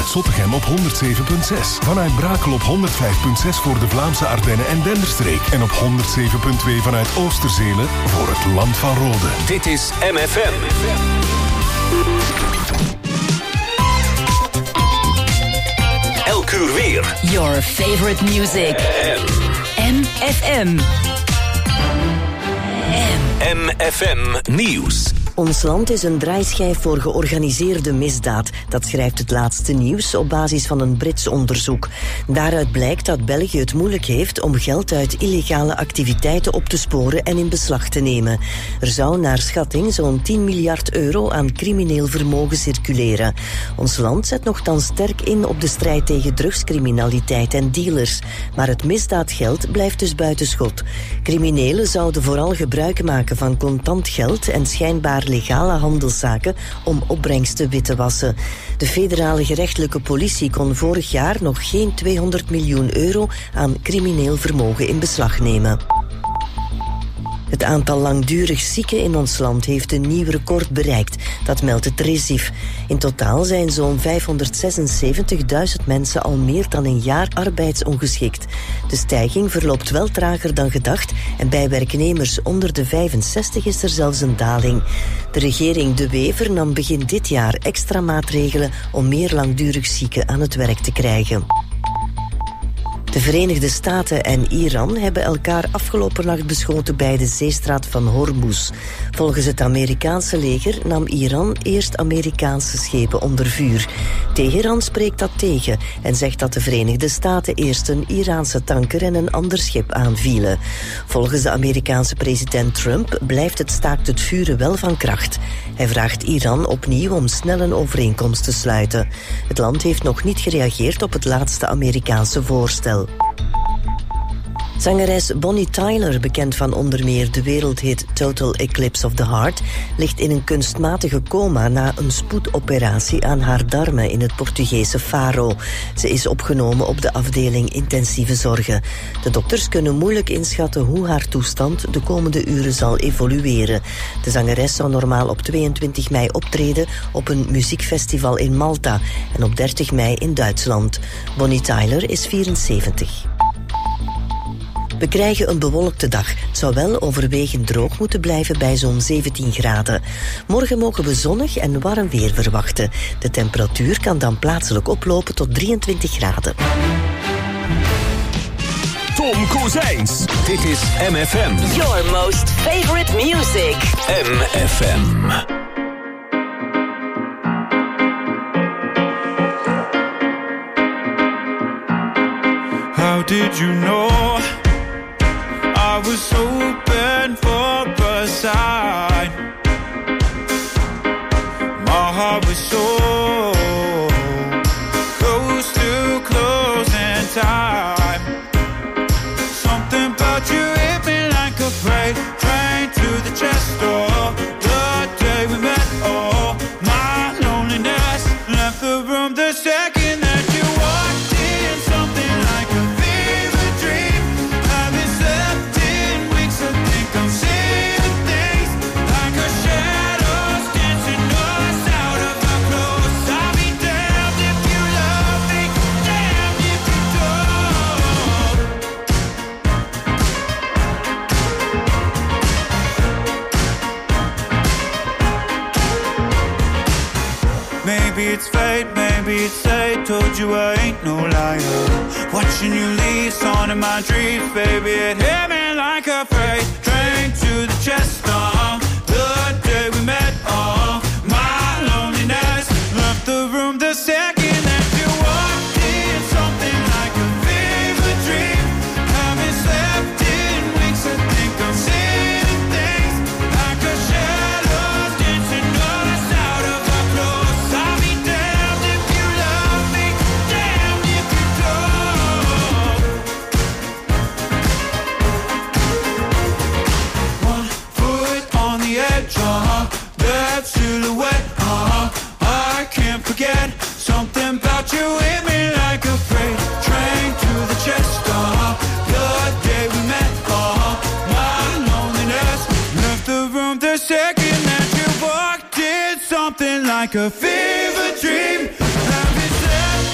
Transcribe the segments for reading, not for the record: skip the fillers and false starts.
Zottegem op 107.6. Vanuit Brakel op 105.6 voor de Vlaamse Ardennen en Denderstreek. En op 107.2 vanuit Oosterzelen voor het Land van Rode. Dit is MFM. Elk uur weer. Your favorite music. MFM. MFM Nieuws. Ons land is een draaischijf voor georganiseerde misdaad. Dat schrijft het laatste nieuws op basis van een Brits onderzoek. Daaruit blijkt dat België het moeilijk heeft om geld uit illegale activiteiten op te sporen en in beslag te nemen. Er zou naar schatting zo'n 10 miljard euro aan crimineel vermogen circuleren. Ons land zet nochtans sterk in op de strijd tegen drugscriminaliteit en dealers. Maar het misdaadgeld blijft dus buiten schot. Criminelen zouden vooral gebruik maken van contant geld en schijnbaar legale handelszaken om opbrengsten wit te wassen. De federale gerechtelijke politie kon vorig jaar nog geen 200 miljoen euro aan crimineel vermogen in beslag nemen. Het aantal langdurig zieken in ons land heeft een nieuw record bereikt. Dat meldt het RESIF. In totaal zijn zo'n 576.000 mensen al meer dan een jaar arbeidsongeschikt. De stijging verloopt wel trager dan gedacht en bij werknemers onder de 65 is er zelfs een daling. De regering De Wever nam begin dit jaar extra maatregelen om meer langdurig zieken aan het werk te krijgen. De Verenigde Staten en Iran hebben elkaar afgelopen nacht beschoten bij de zeestraat van Hormuz. Volgens het Amerikaanse leger nam Iran eerst Amerikaanse schepen onder vuur. Teheran spreekt dat tegen en zegt dat de Verenigde Staten eerst een Iraanse tanker en een ander schip aanvielen. Volgens de Amerikaanse president Trump blijft het staakt het vuren wel van kracht. Hij vraagt Iran opnieuw om snel een overeenkomst te sluiten. Het land heeft nog niet gereageerd op het laatste Amerikaanse voorstel. Zangeres Bonnie Tyler, bekend van onder meer de wereldhit Total Eclipse of the Heart, ligt in een kunstmatige coma na een spoedoperatie aan haar darmen in het Portugese Faro. Ze is opgenomen op de afdeling intensieve zorgen. De dokters kunnen moeilijk inschatten hoe haar toestand de komende uren zal evolueren. De zangeres zou normaal op 22 mei optreden op een muziekfestival in Malta en op 30 mei in Duitsland. Bonnie Tyler is 74. We krijgen een bewolkte dag. Het zou wel overwegend droog moeten blijven bij zo'n 17 graden. Morgen mogen we zonnig en warm weer verwachten. De temperatuur kan dan plaatselijk oplopen tot 23 graden. Tom Kozijns. Dit is MFM. Your most favorite music. MFM. How did you know I was hoping for a sign? My heart was so close to closing time. Something about you hit me like a freight train to the chest door. The day we met, oh, my loneliness left the room the second that you walked in. Something like a fever dream. Haven't slept in weeks. I think I'm seeing things like a shadows dancing us out of our clothes. I'll be damned if you love me, damned if you don't. Maybe it's fate, maybe it's fate. Told you I ain't no liar. Watching you leave, on in my dreams, baby. It hit me like a freight train to the chest. The day we met, my loneliness left the room the second that you walked in. Something like a fever dream. Haven't slept in weeks. I think I'm seeing things like a shadows dancing us out of our clothes. I'll be damned if you love me, damned if you don't. One foot on the edge, that silhouette, I can't forget. Something about you hit me like a freight train to the chest. The day we met, my loneliness left the room the second that you walked in. Something like a fever dream. Haven't slept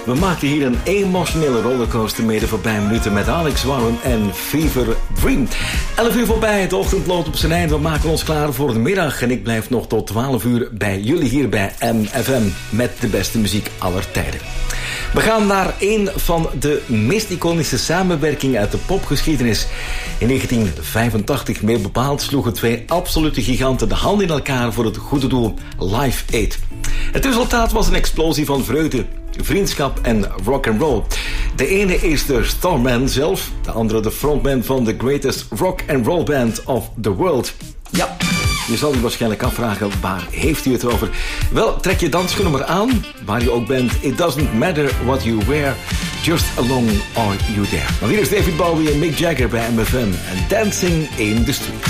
We maken hier een emotionele rollercoaster mee de voorbije minuten met Alex Warren en Fever Dream. 11 uur voorbij, het ochtendlood op zijn eind. We maken ons klaar voor de middag en ik blijf nog tot 12 uur bij jullie hier bij MFM met de beste muziek aller tijden. We gaan naar een van de meest iconische samenwerkingen uit de popgeschiedenis. In 1985, meer bepaald, sloegen twee absolute giganten de hand in elkaar voor het goede doel, Live Aid. Het resultaat was een explosie van vreugde, vriendschap en rock'n'roll. De ene is de Starman zelf, de andere de frontman van the greatest rock and roll band of the world. Ja, je zal je waarschijnlijk afvragen, waar heeft u het over? Wel, trek je dansschoenen maar aan, waar je ook bent. It doesn't matter what you wear, just along are you there. Nou, hier is David Bowie en Mick Jagger bij MFM en Dancing in the Street.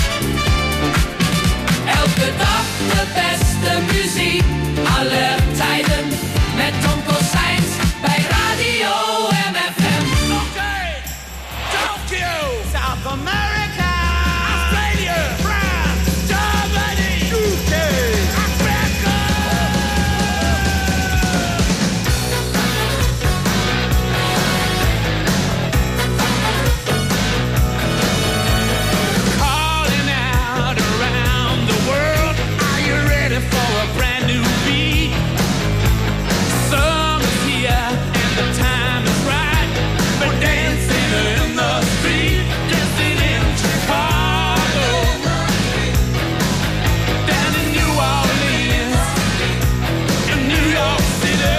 Elke dag de beste muziek, alle tijden, met Tom Kozijns bij Radio MFM. Okay, Tokyo, South America, Australia, France, Germany, UK, Africa. Calling out around the world, are you ready for a brand new beat? Summer's here and the time is right for dancing in the street, dancing in Chicago, down in New Orleans, in New York City.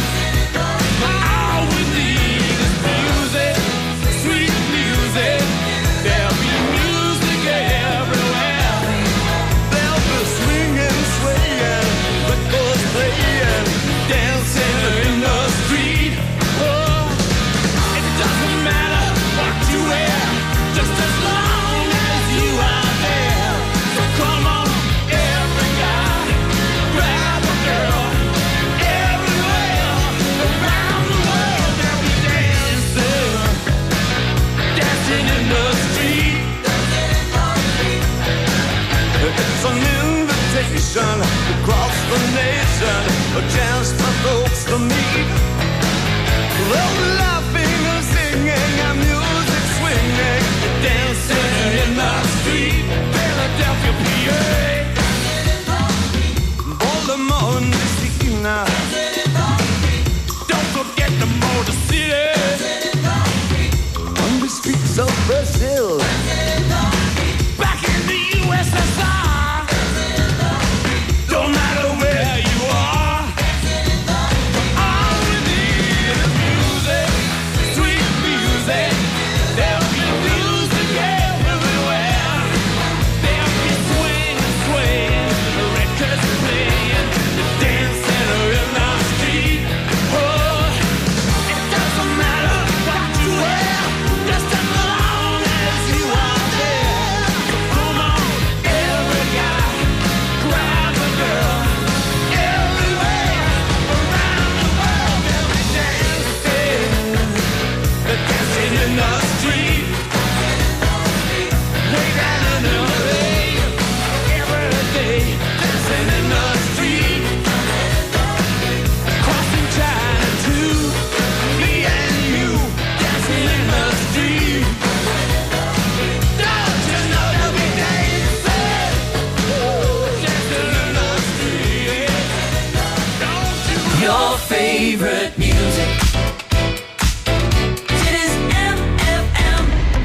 All we need is music, sweet music. There'll be music everywhere. There'll be swinging, swaying, records playing, dancing in the street. Oh, it doesn't matter what you wear, just as long as you are there. So come on, every guy, grab a girl. Everywhere around the world, they'll be dancing, dancing in the street. It's an invitation across the nation, a chance for folks to meet. They'll be laughing and singing and music swinging, dancing in the street. Philadelphia, PA, Baltimore and Messina. Don't forget the Motor City, on the streets of Brazil, back in the USSR. Don't matter where you are, all we need is music, sweet music. There'll be music everywhere. There'll be swing and swaying, records playing, dancing in the street. Oh, it doesn't matter what you wear, just as long as you are there. So come on, every guy, grab a girl. Everywhere around the world, they'll be dancing in the street. Way down in LA, every day, dancing in the street. Crossing China too, me and you, dancing in the street. Don't you know they'll be dancing, dancing in the street? Don't you know? Your favorite music. Dit is MFM.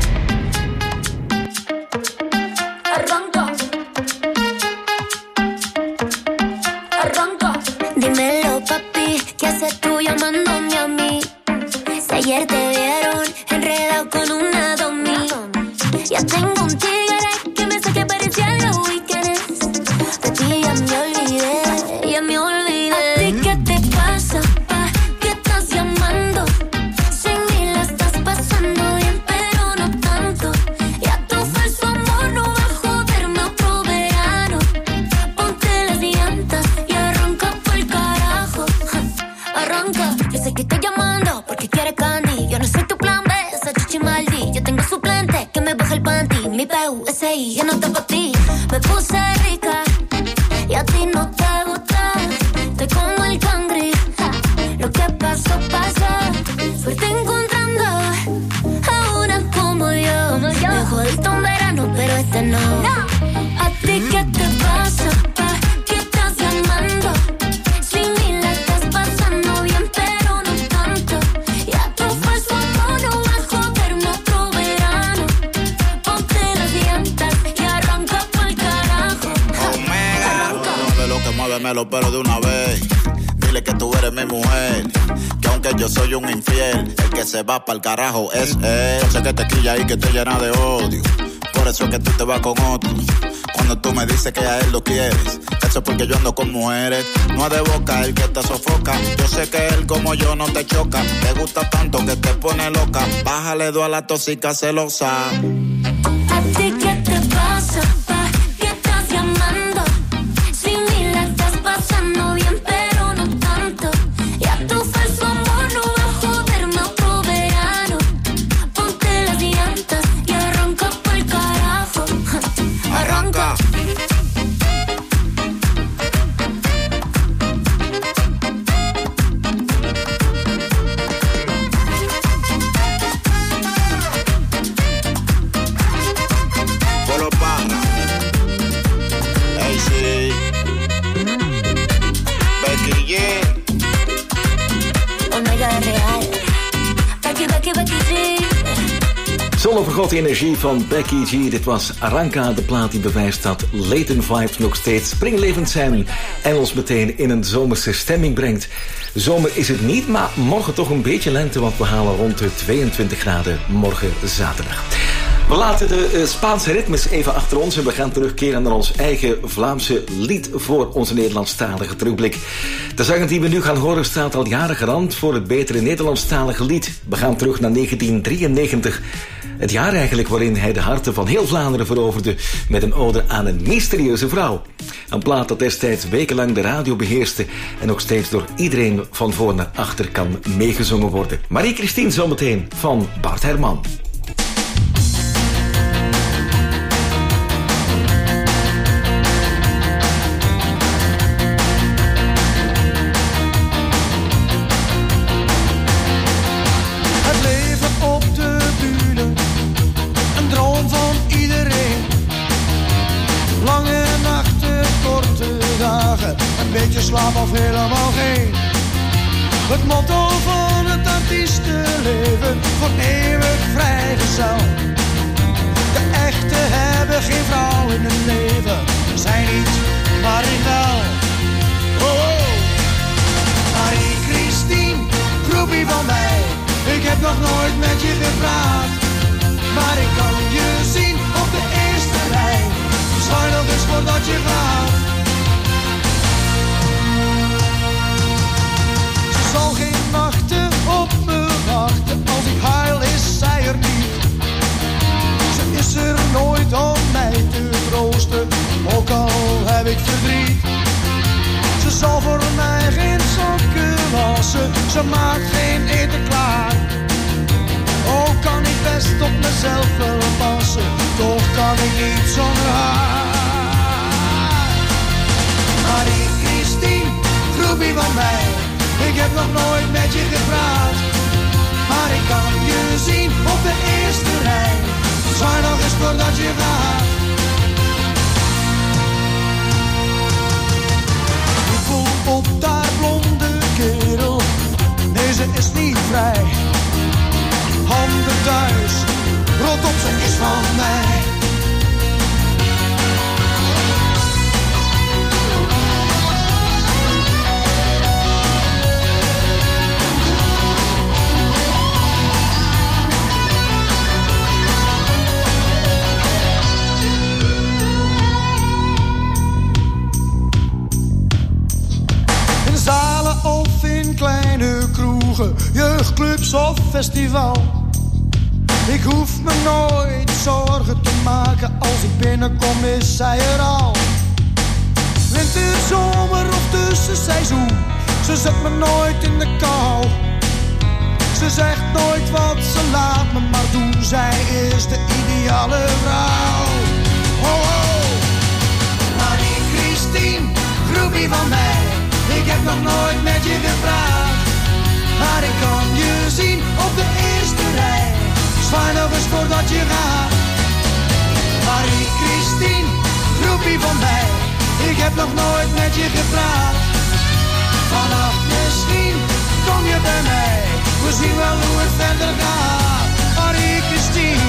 Arranca. Arranca. Dímelo, papi, ¿qué haces tú llamándome a mí? Si ayer te vieron enredado con una domi. Ya tengo un tigre que me saque parecía los weekends. De ti ya me olvidé, ya me olvidé. ¿A ti qué te pasa, pa? ¿Qué estás llamando? Sin mí la estás pasando bien, pero no tanto. Ya tu falso amor no va a joderme otro verano. Ponte las llantas y arranca por el carajo. Ja, arranca, yo sé que estoy llamando porque quieres candy. Yo no soy tu plan B, esa chichi maldi. Yo tengo suplente que me baja el panty. Mi PUSI, yo no está pa' ti. Me puse rica y a ti no te gusta. Estoy como el cangri, ja, lo que pasó, pasó. Dámelo pero de una vez. Dile que tú eres mi mujer, que aunque yo soy un infiel, el que se va pa'l carajo es él. Yo sé que te quilla y que te llena de odio, por eso es que tú te vas con otro. Cuando tú me dices que a él lo quieres, eso es porque yo ando con mujeres. No es de boca el que te sofoca, yo sé que él como yo no te choca. Te gusta tanto que te pone loca, bájale dos a la tóxica celosa. ¿A ti qué te pasa, pa? ¿Qué estás llamando? Si ni la estás pasando bien, pero no tanto. Ya tu falso amor no va a joderme otro verano. Ponte las llantas y arranca pa'l carajo. Arranca. Zonovergoten energie van Becky G. Dit was Arranca, de plaat die bewijst dat Latent Vibes nog steeds springlevend zijn en ons meteen in een zomerse stemming brengt. Zomer is het niet, maar morgen toch een beetje lente, want we halen rond de 22 graden morgen zaterdag. We laten de Spaanse ritmes even achter ons en we gaan terugkeren naar ons eigen Vlaamse lied voor onze Nederlandstalige terugblik. De zanger die we nu gaan horen staat al jaren garant voor het betere Nederlandstalige lied. We gaan terug naar 1993. Het jaar eigenlijk waarin hij de harten van heel Vlaanderen veroverde met een ode aan een mysterieuze vrouw. Een plaat dat destijds wekenlang de radio beheerste en nog steeds door iedereen van voor naar achter kan meegezongen worden. Marie-Christine zometeen van Bart Herman. Slaap of helemaal geen. Het motto van het artiestenleven, voor eeuwig vrijgezel. De echte hebben geen vrouw in hun leven. Zij niet, maar ik wel. Oh, oh. Marie-Christine, groepie van mij. Ik heb nog nooit met je gepraat, maar ik kan je zien op de eerste rij. Zwaai nog eens voordat je gaat. Zal geen nachten op me wachten, als ik huil is zij er niet. Ze is er nooit om mij te troosten, ook al heb ik verdriet. Ze zal voor mij geen sokken wassen, ze maakt geen eten klaar. Ook kan ik best op mezelf wel passen, toch kan ik niet zonder haar. Marie-Christine, groepie van mij. Ik heb nog nooit met je gepraat, maar ik kan je zien op de eerste rij. Zwaai nog eens voordat je gaat. Ik voel op daar blonde kerel, nee ze is niet vrij. Handen thuis, rot op ze is van mij. Zalen of in kleine kroegen, jeugdclubs of festival. Ik hoef me nooit zorgen te maken, als ik binnenkom is zij er al. Winter, zomer of tussenseizoen, ze zet me nooit in de kou. Ze zegt nooit wat ze laat me maar doen, zij is de ideale vrouw. Oh, oh. Marie-Christine, groepie van mij. Ik heb nog nooit met je gepraat, maar ik kan je zien op de eerste rij. Zwaai nog eens voordat je gaat. Marie-Christine, groepie van mij. Ik heb nog nooit met je gepraat. Vannacht misschien kom je bij mij. We zien wel hoe het verder gaat. Marie-Christine,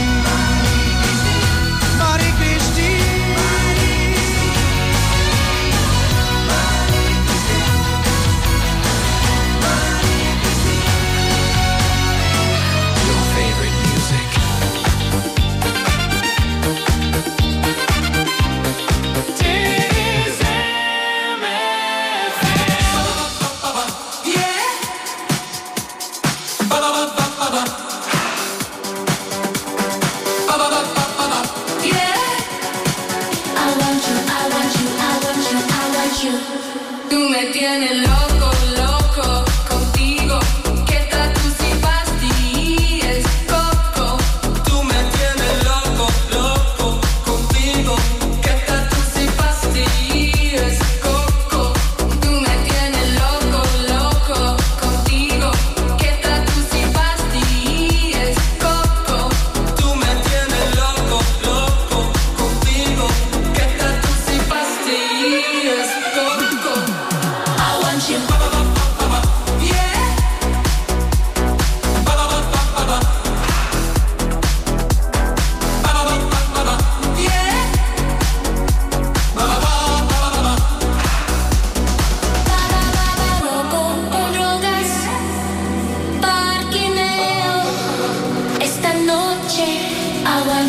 Marie-Christine, Marie-Christine.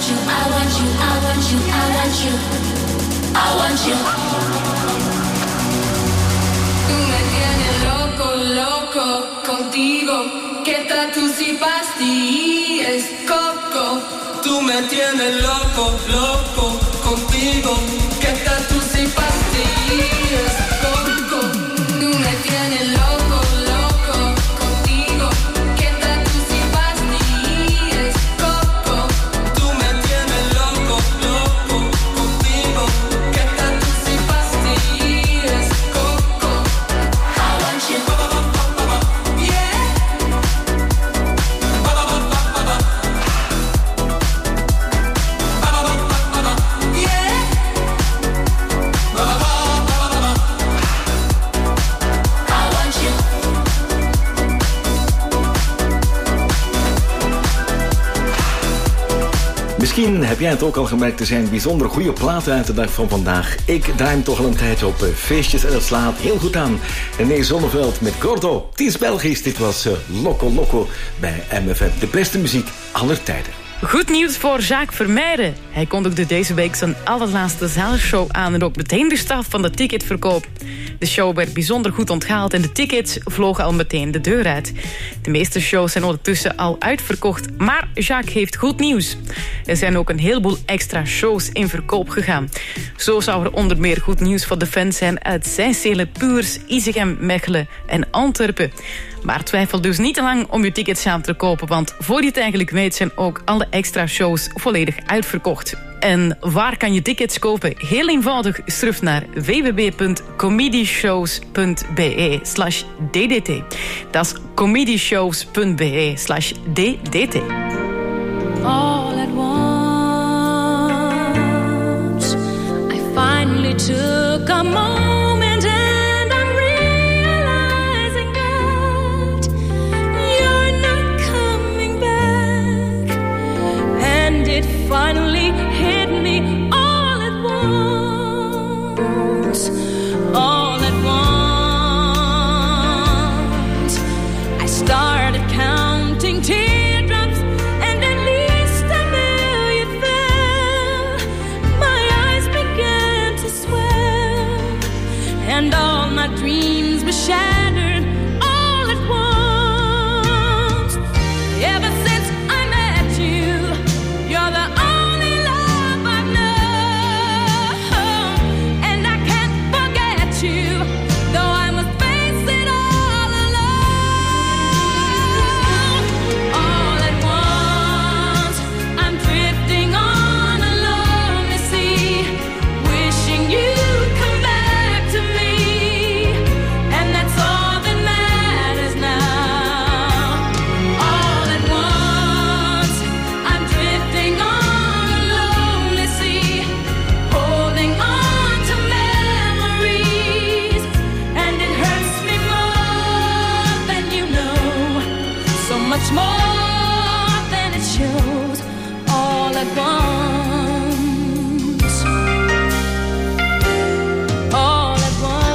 you, I want you, I want you, I want you, I want you. Tú me tienes loco, loco contigo. ¿Qué tal tú si pastillas coco? Tú me tienes loco, loco contigo. ¿Qué tal tú si pastillas coco? Tú me tienes loco, loco contigo. ¿Qué tal tú si pastillas coco? Tú me tienes loco, loco contigo. ¿Qué tal tú si pastillas coco? I want you. Misschien heb jij het ook al gemerkt, er zijn bijzonder goede platen uit de dag van vandaag. Ik draai hem toch al een tijdje op feestjes en het slaat heel goed aan. René Zonneveld met Gordo. Het is Belgisch, dit was Loco Loco bij MFM. De beste muziek aller tijden. Goed nieuws voor Jacques Vermeijden. Hij kondigde deze week zijn allerlaatste zaalshow aan en ook meteen de start van de ticketverkoop. De show werd bijzonder goed onthaald en de tickets vlogen al meteen de deur uit. De meeste shows zijn ondertussen al uitverkocht, maar Jacques heeft goed nieuws. Er zijn ook een heleboel extra shows in verkoop gegaan. Zo zou er onder meer goed nieuws voor de fans zijn uit Seysselen, Puurs, Isegem, Mechelen en Antwerpen. Maar twijfel dus niet te lang om je tickets aan te kopen, want voor je het eigenlijk weet zijn ook alle extra shows volledig uitverkocht. En waar kan je tickets kopen? Heel eenvoudig, surf naar www.comedyshows.be/ddt. Dat is comedyshows.be/ddt. All at once, I finally took a moment and I'm realizing that you're not coming back. And it finally hit me all at once, all at once. I started counting teardrops and at least a million fell. My eyes began to swell and all my dreams were shattered all at once. Ever since I met you, you're the only love I've known, and I can't forget you, though I must face it all alone. All at once, I'm drifting on a lonely sea, wishing you'd come back to me, and that's all that matters now. All at once, I'm drifting on a lonely sea, holding on to memories, and it hurts me more than you know, so much more than it shows. All at once, all at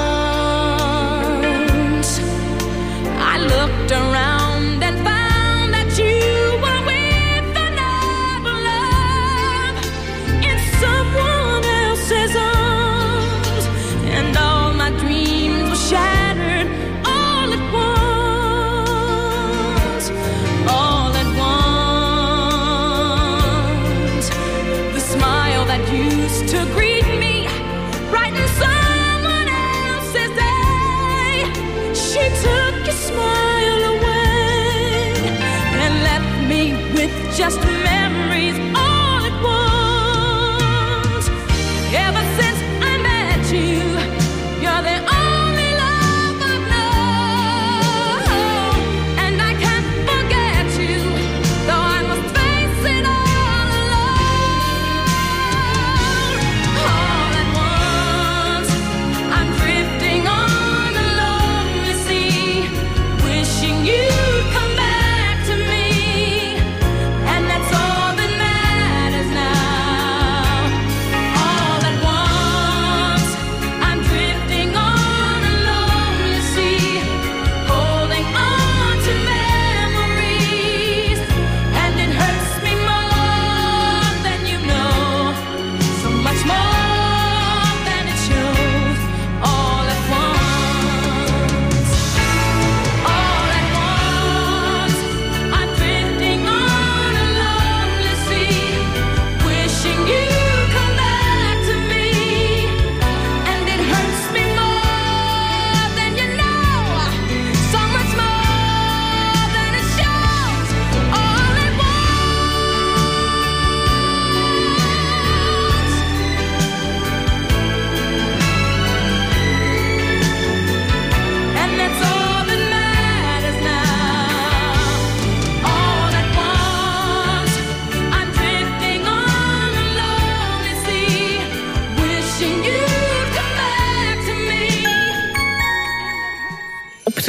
once, I looked around and found that you were with another love in someone else's arms, and all my dreams were shattered all at once, all at once. The smile that used to greet me brightened someone else's day. She took your smile away and left me with just memories all at once. Ever since I met you, you're the only love I've known, and I can't forget you, though I must face it all alone. All at once, I'm drifting on a lonely sea, wishing you'd come back to me, and that's all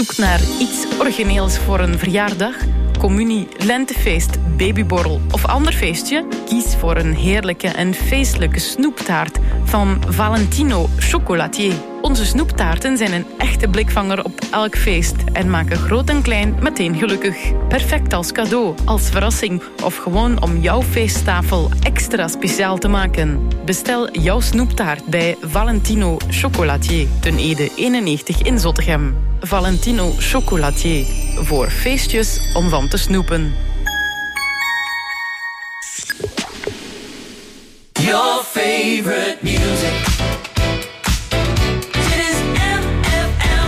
zoekt naar iets origineels voor een verjaardag, communie, lentefeest, babyborrel of ander feestje? Kies voor een heerlijke en feestelijke snoeptaart van Valentino Chocolatier. Onze snoeptaarten zijn een echte blikvanger op elk feest en maken groot en klein meteen gelukkig. Perfect als cadeau, als verrassing of gewoon om jouw feesttafel extra speciaal te maken. Bestel jouw snoeptaart bij Valentino Chocolatier, ten Ede 91 in Zottegem. Valentino Chocolatier, voor feestjes om van te snoepen. Your favorite music. Dit is MFM.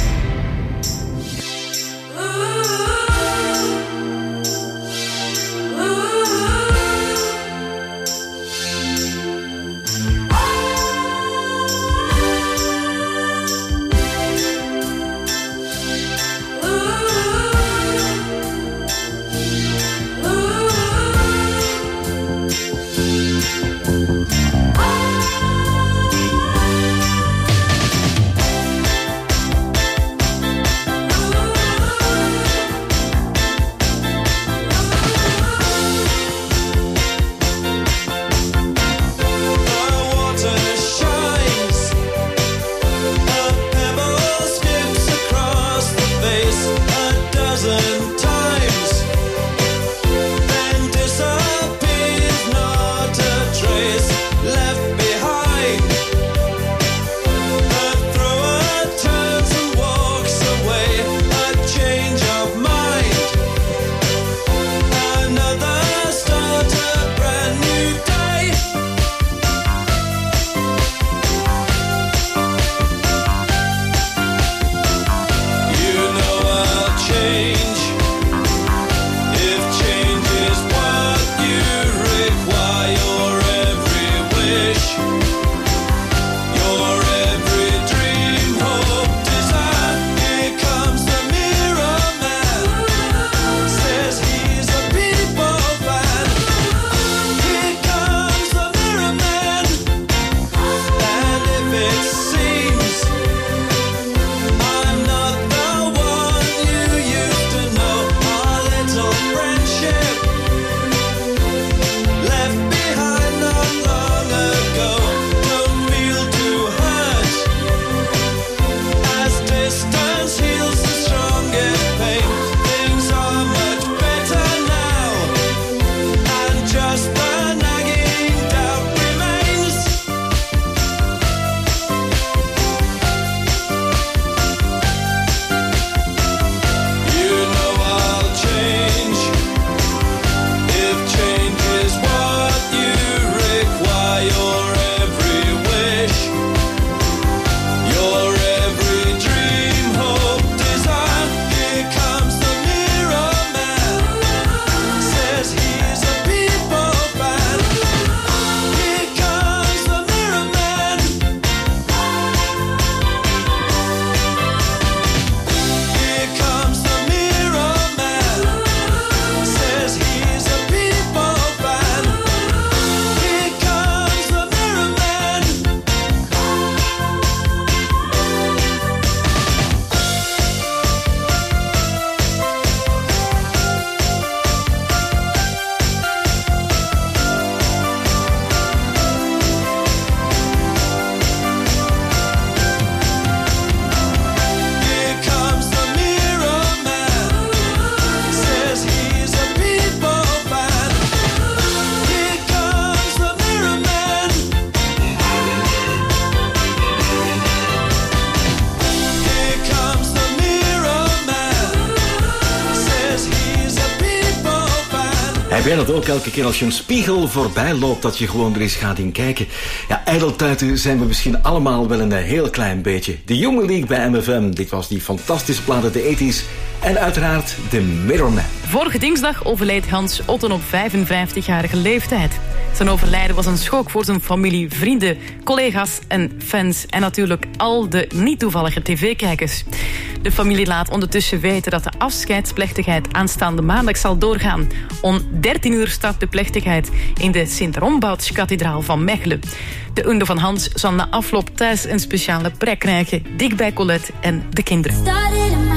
Heb jij dat ook elke keer als je een spiegel voorbij loopt, dat je gewoon er eens gaat in kijken? Ja, ijdeltuiten zijn we misschien allemaal wel een heel klein beetje. De Human League bij MFM, dit was die fantastische platen, de 80's. En uiteraard de Mirrorman. Vorige dinsdag overleed Hans Otten op 55-jarige leeftijd. Zijn overlijden was een schok voor zijn familie, vrienden, collega's en fans. En natuurlijk al de niet toevallige tv-kijkers. De familie laat ondertussen weten dat de afscheidsplechtigheid aanstaande maandag zal doorgaan. Om 13 uur start de plechtigheid in de Sint-Rombouts-kathedraal van Mechelen. De Unde van Hans zal na afloop thuis een speciale plek krijgen, dik bij Colette en de kinderen.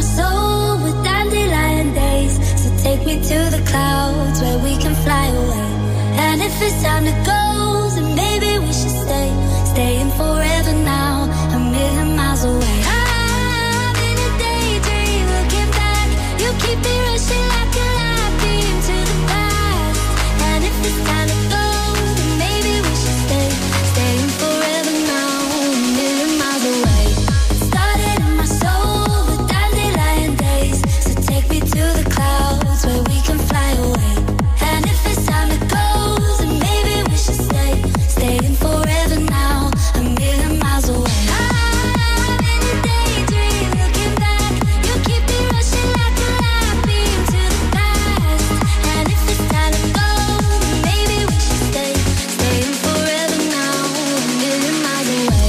my soul with dandelion days. So take me to the clouds where we can fly away. And if it's time to go, then maybe we should stay. Staying forever now, a million miles away. I'm in a daydream, looking back. You keep me rushing like a light beam to the past. And if it's time to go, then maybe we should stay. Staying forever now, a million miles away. Started in my soul with dandelion days. So take me to the clouds where we can fly away. And if it's time to go, then maybe we should stay. Staying forever now, a million miles away. I'm in a daydream, looking back. You keep me rushing like a light beam to the past. And if it's time to go, then maybe we should stay. Staying forever now, a million miles away.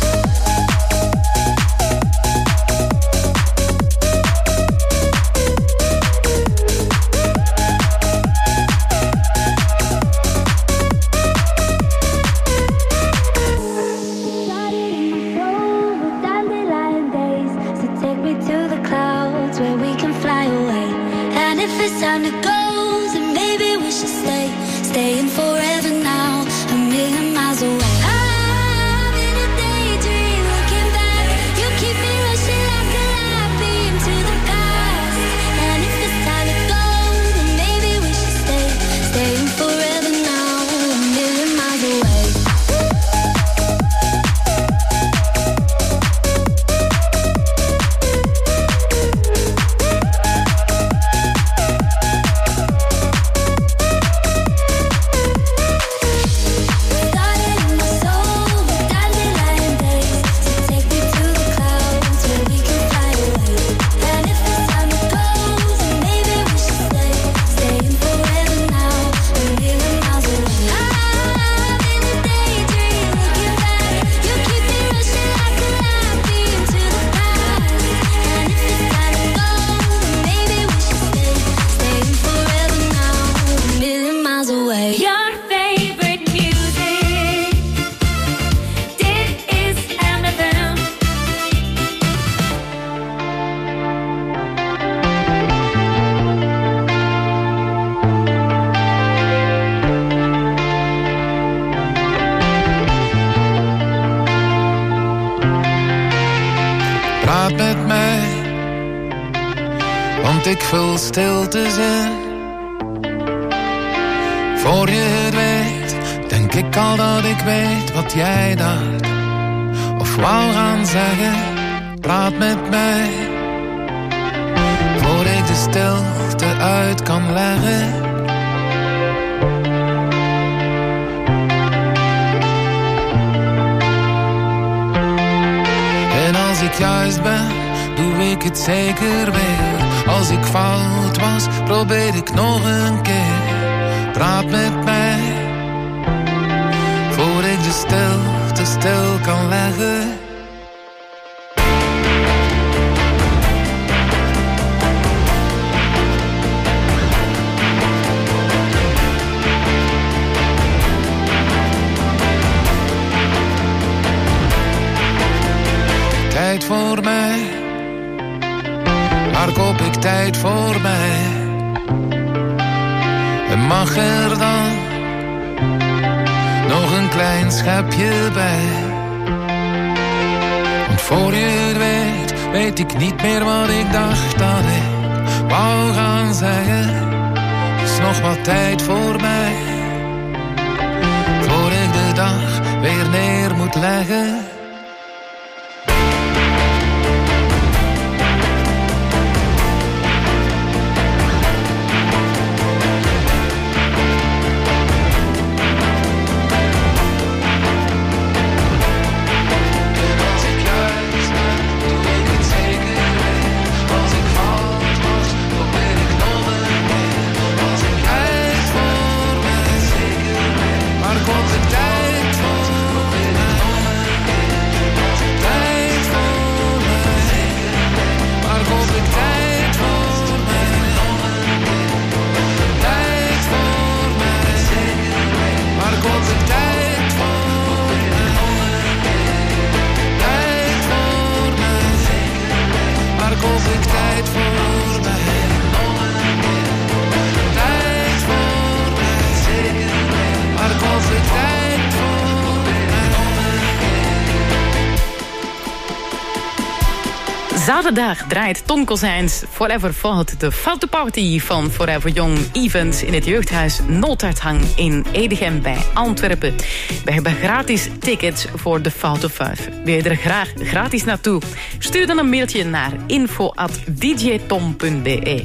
With dandelion days, so take me to the clouds where we can fly away. And if it's time to go, then maybe we should stay. Staying forever now, a million miles away. I'm in a daydream, looking back. You keep me rushing like a light beam to the past. And if it's time to go, then maybe we should stay. Staying forever now, a million miles away. Started in my soul with dandelion days. So take me to the clouds where we can fly away. And if it's time to go, then maybe we should stay. Staying forever now, a million miles away. I'm in a daydream, looking back. You keep me rushing like a light beam to the past. And if it's time to go, then maybe we should stay. Staying forever now, a million miles away. Your favorite music. Dit is MFM. Praat met mij, want ik vul stiltes in. Voor je het weet, denk ik al dat ik weet wat jij dacht of wou gaan zeggen. Praat met mij, voor ik de stilte uit kan leggen. En als ik juist ben, doe ik het zeker weer. Als ik fout was, probeer ik nog een keer. Praat met mij, voor ik de stilte stil kan leggen. Tijd voor mij, waar koop ik tijd voor mij? En mag er dan nog een klein schepje bij? Want voor je het weet, weet ik niet meer wat ik dacht dat ik wou gaan zeggen. Er is nog wat tijd voor mij, voor ik de dag weer neer moet leggen. Tijd voor mij. Zaterdag draait Ton Kozijns Forever Fault, de Foute Party van Forever Young Events in het jeugdhuis Noorduithang in Edegem bij Antwerpen. We hebben gratis tickets voor de Foute 5. Wil je er graag gratis naartoe? Stuur dan een mailtje naar info@djtom.be.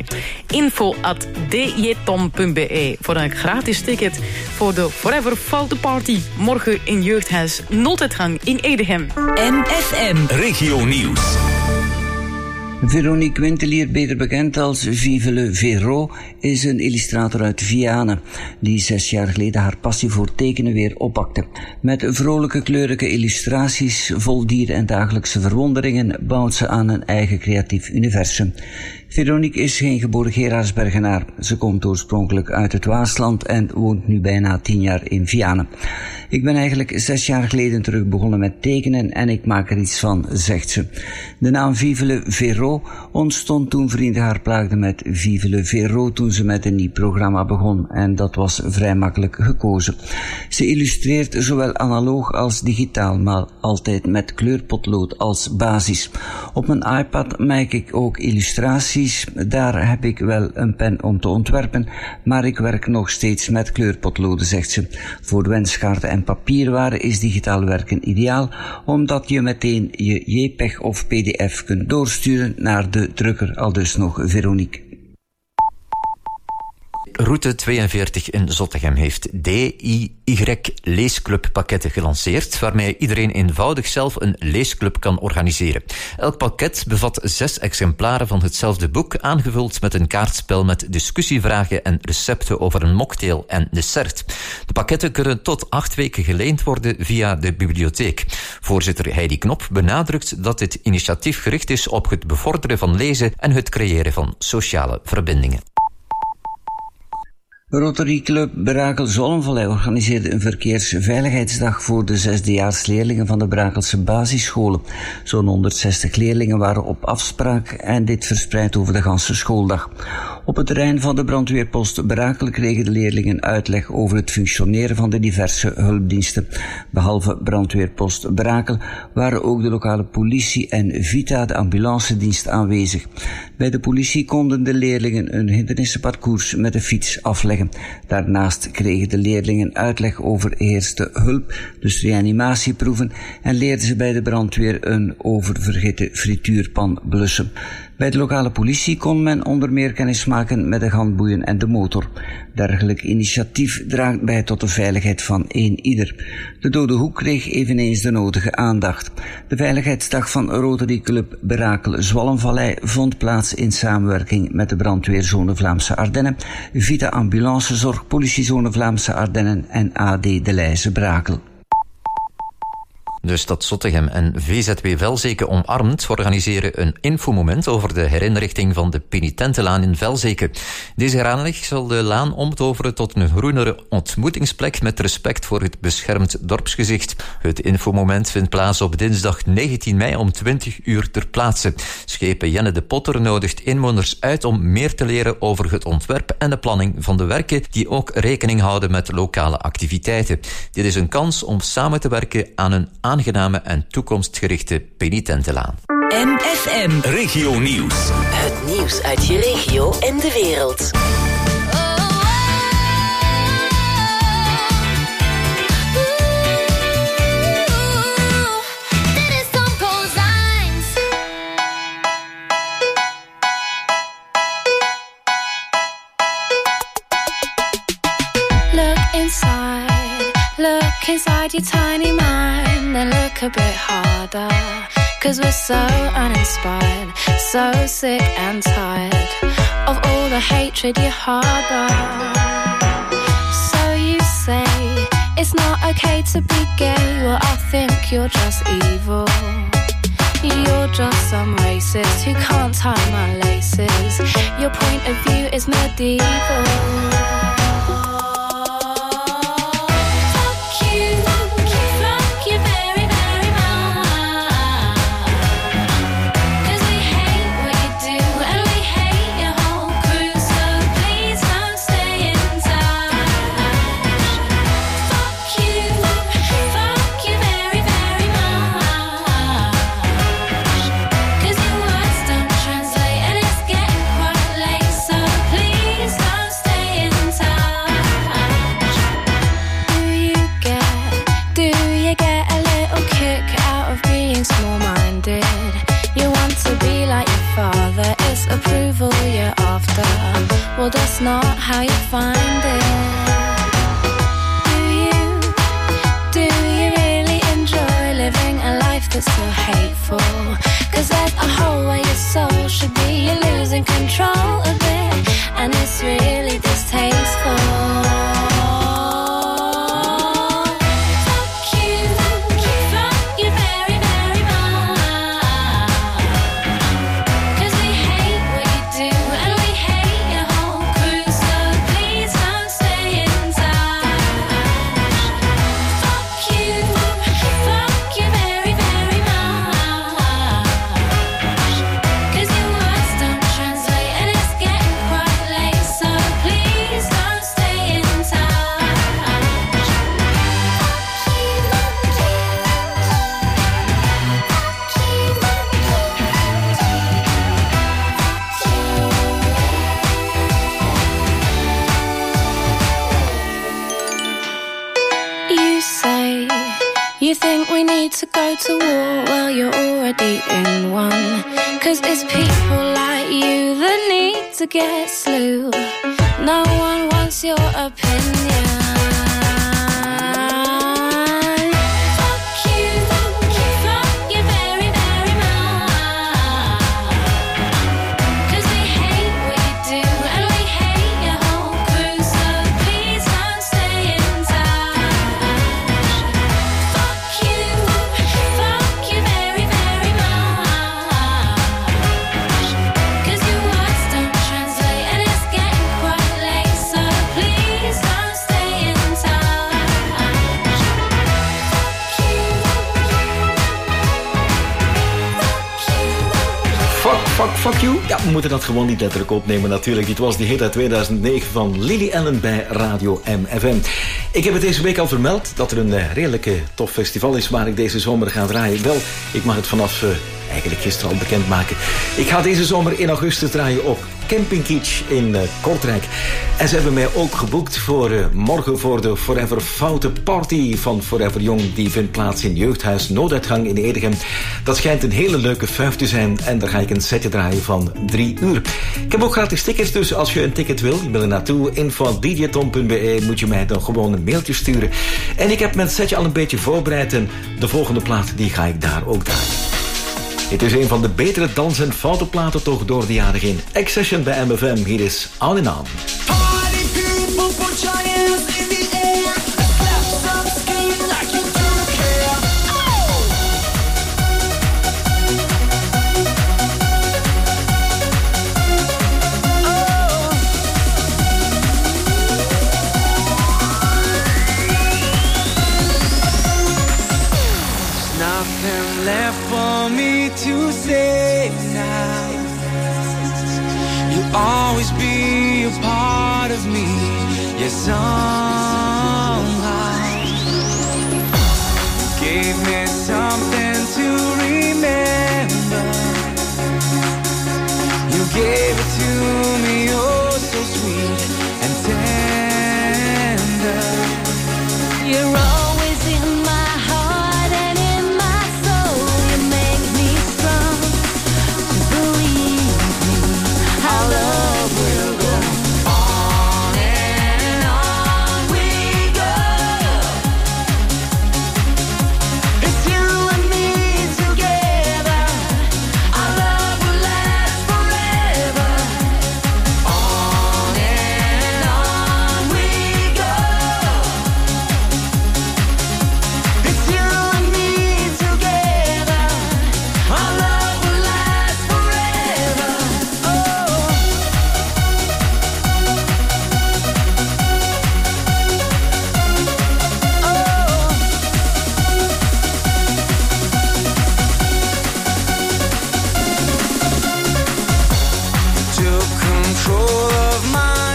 info@djtom.be voor een gratis ticket voor de Forever Foute Party morgen in jeugdhuis Noorduithang in Edegem. MFM Regio Nieuws. Veronique Wintelier, beter bekend als Vive le Véro, is een illustrator uit Vianen, die 6 jaar geleden haar passie voor tekenen weer oppakte. Met vrolijke kleurrijke illustraties, vol dieren en dagelijkse verwonderingen, bouwt ze aan een eigen creatief universum. Veronique is geen geboren Gerardsbergenaar. Ze komt oorspronkelijk uit het Waasland en woont nu bijna 10 jaar in Vianen. Ik ben eigenlijk 6 jaar geleden terug begonnen met tekenen en ik maak er iets van, zegt ze. De naam Vive le Véro ontstond toen vrienden haar plaagden met Vive le Véro toen ze met een nieuw programma begon en dat was vrij makkelijk gekozen. Ze illustreert zowel analoog als digitaal, maar altijd met kleurpotlood als basis. Op mijn iPad maak ik ook illustraties. Daar heb ik wel een pen om te ontwerpen, maar ik werk nog steeds met kleurpotloden, zegt ze. Voor wenskaarten en papierwaren is digitaal werken ideaal, omdat je meteen je JPEG of PDF kunt doorsturen naar de drukker, aldus nog Veronique. Route 42 in Zottegem heeft DIY leesclubpakketten gelanceerd, waarmee iedereen eenvoudig zelf een leesclub kan organiseren. Elk pakket bevat 6 exemplaren van hetzelfde boek, aangevuld met een kaartspel met discussievragen en recepten over een mocktail en dessert. De pakketten kunnen tot 8 weken geleend worden via de bibliotheek. Voorzitter Heidi Knop benadrukt dat dit initiatief gericht is op het bevorderen van lezen en het creëren van sociale verbindingen. Rotary Club Brakel-Zollenvallei organiseerde een verkeersveiligheidsdag voor de 6-dejaarsleerlingen van de Brakelse basisscholen. Zo'n 160 leerlingen waren op afspraak en dit verspreid over de ganse schooldag. Op het terrein van de brandweerpost Brakel kregen de leerlingen uitleg over het functioneren van de diverse hulpdiensten. Behalve brandweerpost Brakel waren ook de lokale politie en Vita, de ambulancedienst, aanwezig. Bij de politie konden de leerlingen een hindernissenparcours met de fiets afleggen. Daarnaast kregen de leerlingen uitleg over eerste hulp, dus reanimatieproeven, en leerden ze bij de brandweer een oververhitte frituurpan blussen. Bij de lokale politie kon men onder meer kennis maken met de handboeien en de motor. Dergelijk initiatief draagt bij tot de veiligheid van ieder. De Dode Hoek kreeg eveneens de nodige aandacht. De Veiligheidsdag van Rotary Club Brakel-Zwallenvallei vond plaats in samenwerking met de brandweerzone Vlaamse Ardennen, Vita Ambulancezorg, politiezone Vlaamse Ardennen en AD De Leize Brakel. De stad Zottegem en VZW Velzeke Omarmd organiseren een infomoment over de herinrichting van de Penitentenlaan in Velzeke. Deze heraanleg zal de laan omtoveren tot een groenere ontmoetingsplek met respect voor het beschermd dorpsgezicht. Het infomoment vindt plaats op dinsdag 19 mei om 20 uur ter plaatse. Schepen Jenne de Potter nodigt inwoners uit om meer te leren over het ontwerp en de planning van de werken die ook rekening houden met lokale activiteiten. Dit is een kans om samen te werken aan een aangename en toekomstgerichte penitentenlaan. MFM Regio Nieuws. Het nieuws uit je regio en de wereld. Look inside your tiny mind and look a bit harder. 'Cause we're so uninspired, so sick and tired of all the hatred you harbor. So you say it's not okay to be gay. Well, I think you're just evil. You're just some racist who can't tie my laces. Your point of view is medieval. that's not how you find it. Do you really enjoy living a life that's so hateful? 'Cause there's a hole where your soul should be. You're losing control of it, and it's really distasteful. You think we need to go to war? Well, you're already in one. 'Cause it's people like you that need to get slew. No one wants your opinion. Fuck you? Ja, we moeten dat gewoon niet letterlijk opnemen natuurlijk. Dit was die hit uit 2009 van Lily Allen bij Radio MFM. Ik heb het deze week al vermeld dat er een redelijke tof festival is waar ik deze zomer ga draaien. Wel, ik mag het vanaf eigenlijk gisteren al bekendmaken. Ik ga deze zomer in augustus draaien op Camping Kitsch in Kortrijk. En ze hebben mij ook geboekt voor morgen voor de Forever Foute Party van Forever Young. Die vindt plaats in Jeugdhuis Nooduitgang in Edegem. Dat schijnt een hele leuke fuif te zijn en daar ga ik een setje draaien van 3 uur. Ik heb ook gratis tickets, dus als je een ticket wil, je wil er naartoe, info@djton.be, moet je mij dan gewoon een mailtje sturen. En ik heb mijn setje al een beetje voorbereid en de volgende plaat die ga ik daar ook draaien. Het is een van de betere dans- en fotoplaten toch door de jaren heen. Accession bij MFM, hier is On and On. Party people, put your hands in the air. Clap some skin like you don't care. Oh! Nothing left for me to say now. You'll always be a part of me, yeah, somehow. Gave me something to remember. You gave it to me, oh, so sweet and tender. You're always in my heart and in my soul. You make me strong to believe me. Our love will go on and on we go. It's you and me together. Our love will last forever. On and on we go. It's you and me together. Our love will last forever. Oh. Took control of my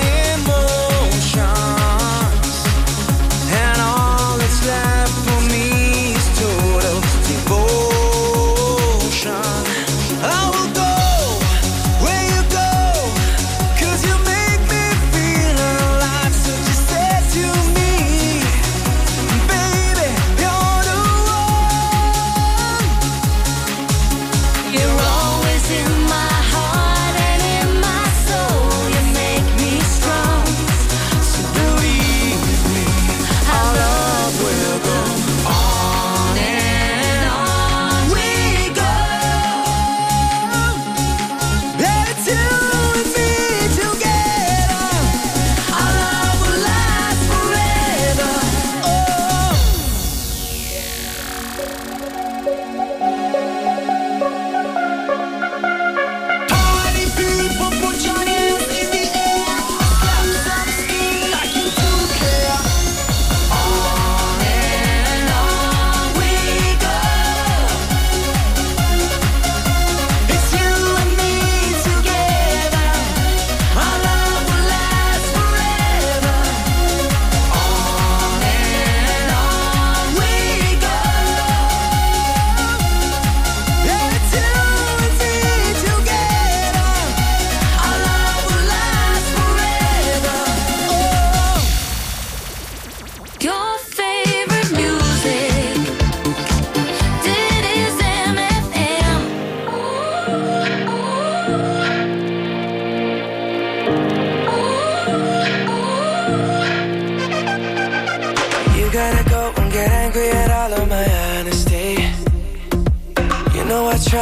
emotions, and all that's left for me is total devotion. I will go where you go, 'cause you make me feel alive. So just say to me, baby, you're the one. You're always in my heart and in my soul. You make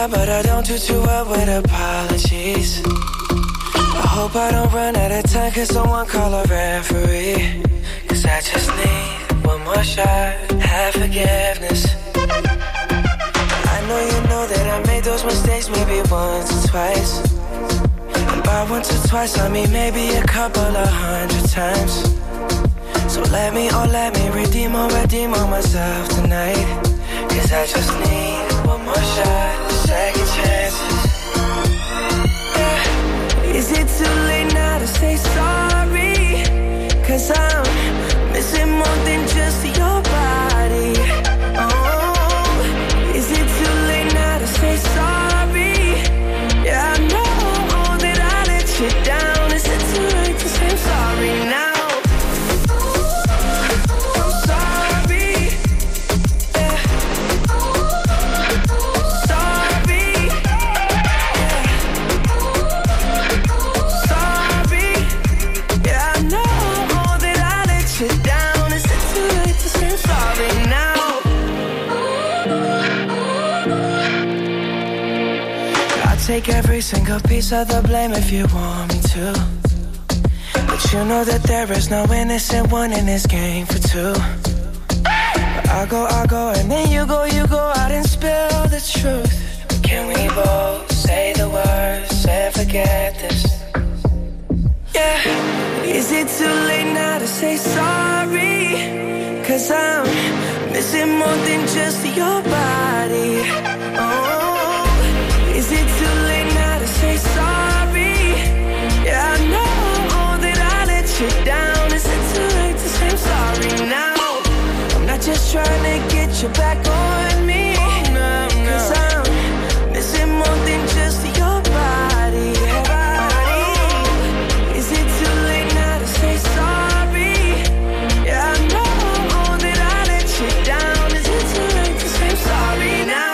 well, but I don't do too well with apologies. I hope I don't run out of time, cause someone call a referee. Cause I just need one more shot, have forgiveness. I know you know that I made those mistakes maybe once or twice. And by once or twice I mean maybe a couple of 100 times. So let me redeem on myself tonight. Cause I just need one more shot, second chances. Yeah. Is it too late now to say sorry? Cause I'm missing more than just your body. Oh, is it too late now to say sorry? Yeah, I know that I let you down. Is it too late to say I'm sorry now? Take every single piece of the blame if you want me to. But you know that there is no innocent one in this game for two. But I go, and then you go out and spill the truth. But can we both say the words and forget this? Yeah, is it too late now to say sorry? Cause I'm missing more than just your body. Oh, is it too late now to say sorry? Yeah, I know that I let you down. Is it too late to say I'm sorry now? I'm not just trying to get you back on me. Cause I'm missing more than just your body. Is it too late now to say sorry? Yeah, I know that I let you down. Is it too late to say I'm sorry now?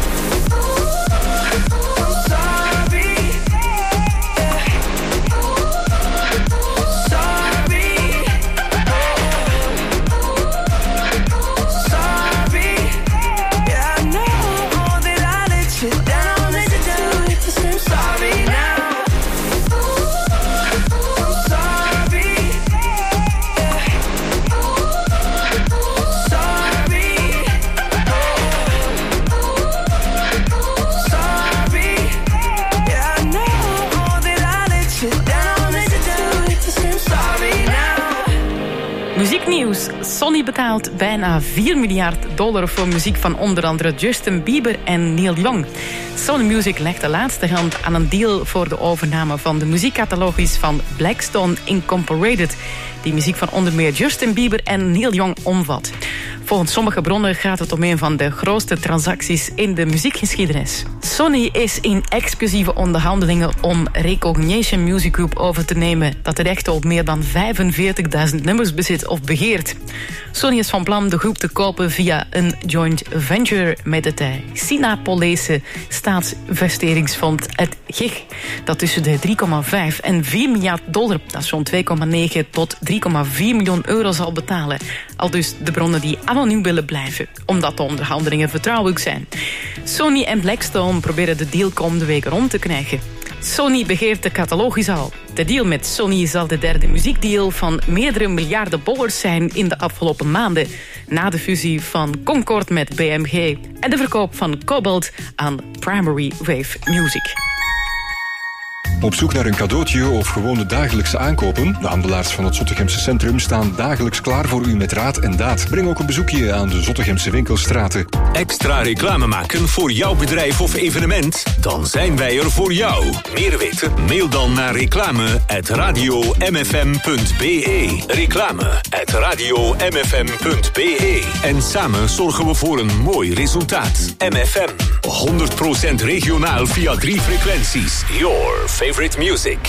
Muzieknieuws. Sony betaalt bijna $4 miljard voor muziek van onder andere Justin Bieber en Neil Young. Sony Music legt de laatste hand aan een deal voor de overname van de muziekcatalogus van Blackstone Incorporated, die muziek van onder meer Justin Bieber en Neil Young omvat. Volgens sommige bronnen gaat het om een van de grootste transacties in de muziekgeschiedenis. Sony is in exclusieve onderhandelingen om Recognition Music Group over te nemen, dat de rechten op meer dan 45.000 nummers bezit of begeert. Sony is van plan de groep te kopen via een joint venture met het Sinapolese staatsinvesteringsfonds, het GIG, dat tussen de $3,5 en $4 miljard, dat is zo'n 2,9 tot 3,4 miljoen euro zal betalen. Al dus de bronnen die anoniem willen blijven, omdat de onderhandelingen vertrouwelijk zijn. Sony en Blackstone proberen de deal komende week rond te krijgen. Sony begeert de catalogus al. De deal met Sony zal de derde muziekdeal van meerdere miljarden dollars zijn in de afgelopen maanden, na de fusie van Concord met BMG en de verkoop van Cobalt aan Primary Wave Music. Op zoek naar een cadeautje of gewone dagelijkse aankopen? De handelaars van het Zottegemse centrum staan dagelijks klaar voor u met raad en daad. Breng ook een bezoekje aan de Zottegemse winkelstraten. Extra reclame maken voor jouw bedrijf of evenement? Dan zijn wij er voor jou. Meer weten? Mail dan naar reclame@radiomfm.be. Reclame@radiomfm.be. En samen zorgen we voor een mooi resultaat. MFM. 100% regionaal via 3 frequenties. Your favorite music.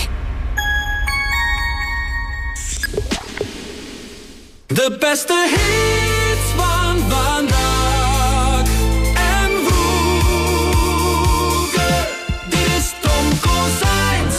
De beste hits van vandaag en vroeger. Dit is Tom Kozijns.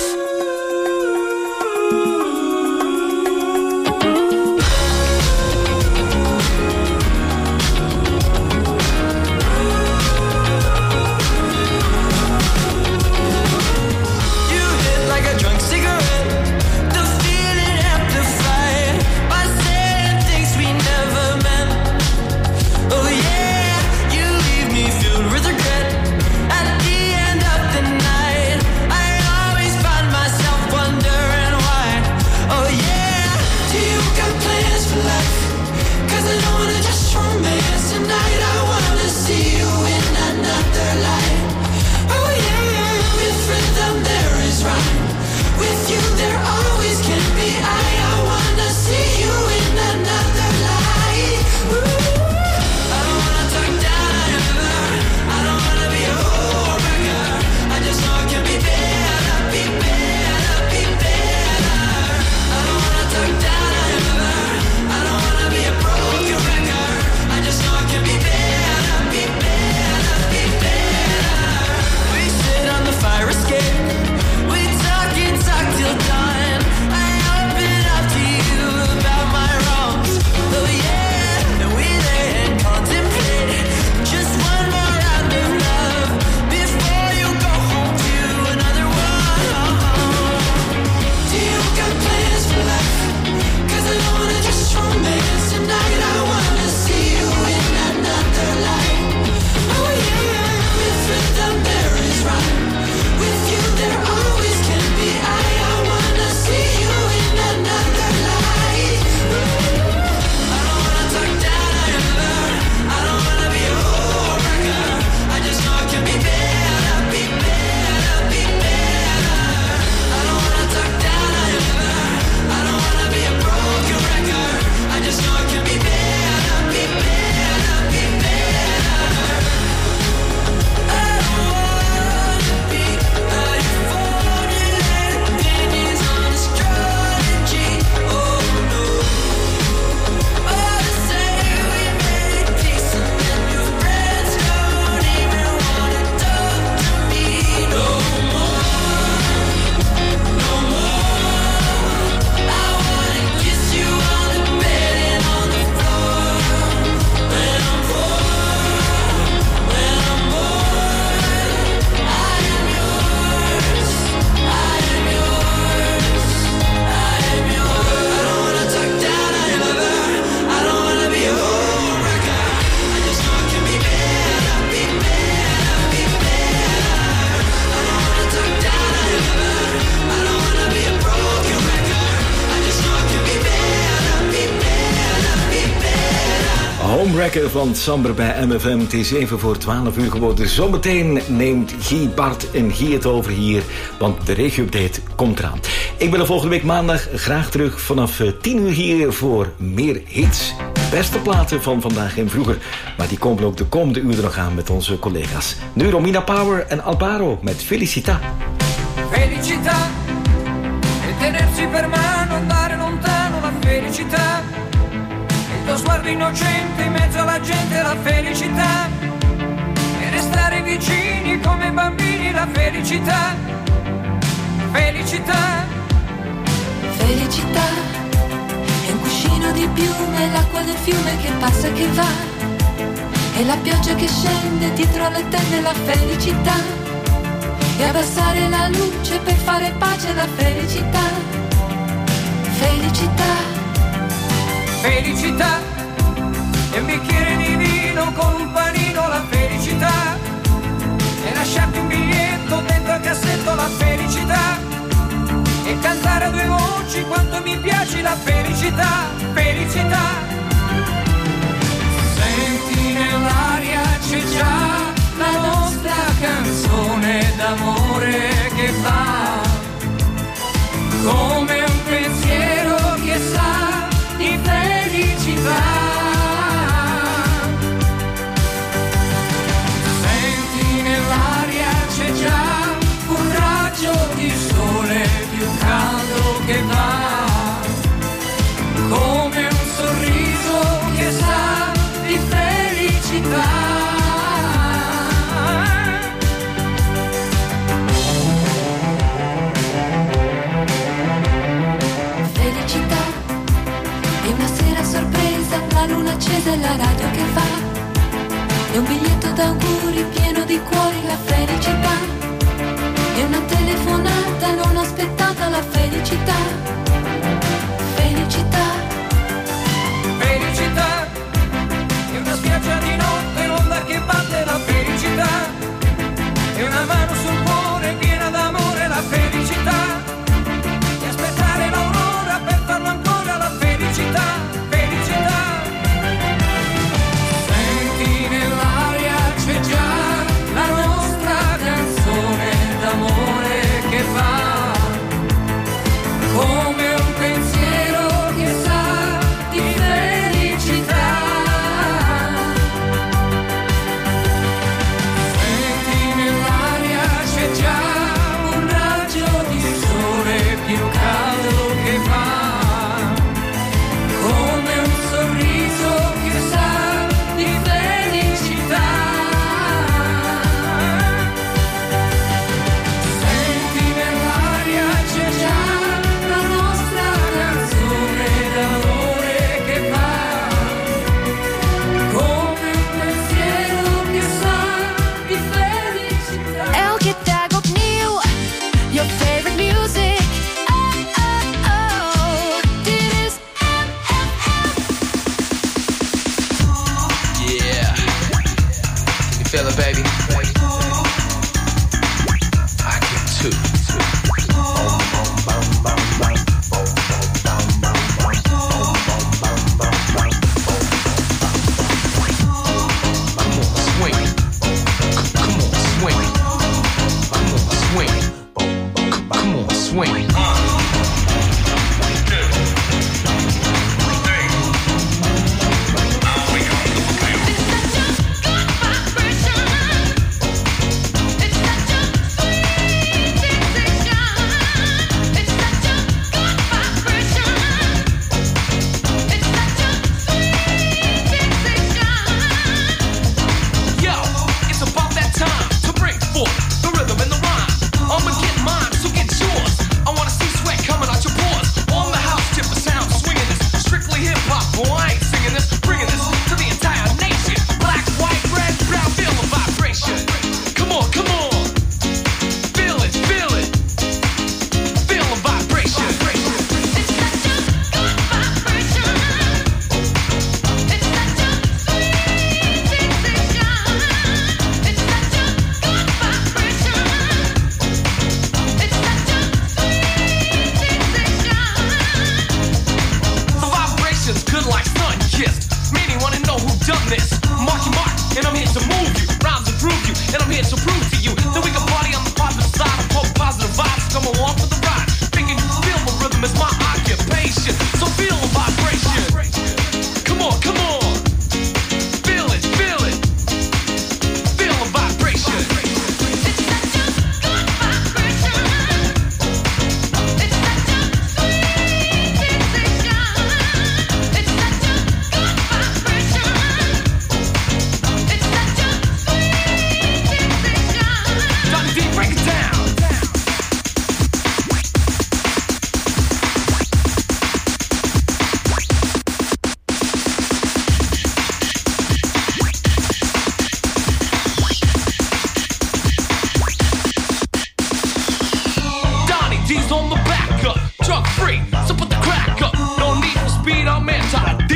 Record van Samber bij MFM. Het is even voor 12 uur geworden. Zometeen neemt Guy Bart en Guy het over hier, want de regio-update komt eraan. Ik ben er volgende week maandag graag terug vanaf 10 uur hier voor meer hits. Beste platen van vandaag en vroeger. Maar die komen ook de komende uren nog aan met onze collega's. Nu Romina Power en Alvaro met Felicità. Felicità e tenersi per mano, andare lontano, la felicità. Il tuo sguardo innocente in mezzo alla gente, la felicità. E restare vicini come bambini, la felicità. Felicità. Felicità è un cuscino di piume, l'acqua del fiume che passa e che va. E la pioggia che scende dietro le tende, la felicità. E abbassare la luce per fare pace, la felicità. Felicità. Felicità e un bicchiere di vino con un panino, la felicità. E lasciarti un biglietto dentro al cassetto, la felicità. E cantare a due voci quanto mi piaci, la felicità. Felicità. Senti nell'aria c'è già la nostra canzone d'amore che va come un pensiero che sa di felicità. Senti nell'aria c'è già un raggio di sole più caldo che va come un sorriso che sa di felicità. La luna accesa e la radio che va. E un biglietto d'auguri pieno di cuori, la felicità. E una telefonata non aspettata, la felicità. Felicità. Felicità. E una spiaggia di notte, l'onda che batte, la felicità. E una mano sul cuore piena d'amore, la felicità. E aspettare l'aurora per farlo ancora, la felicità. C'è già la nostra canzone d'amore che va come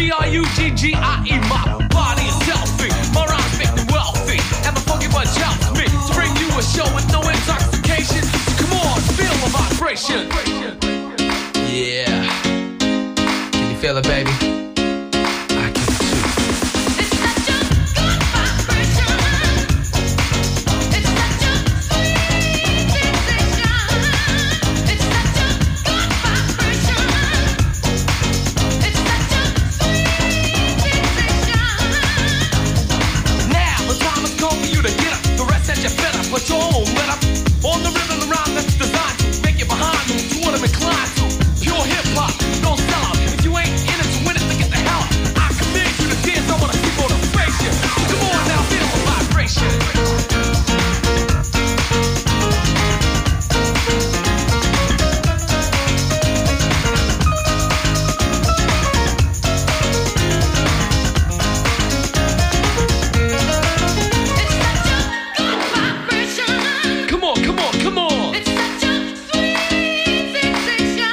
B-R-U-G-G-I-E. My body is healthy, my rhymes make me wealthy, and my funky bunch helps me to bring you a show with no intoxication. So come on, feel the vibration. Yeah. Can you feel it, baby?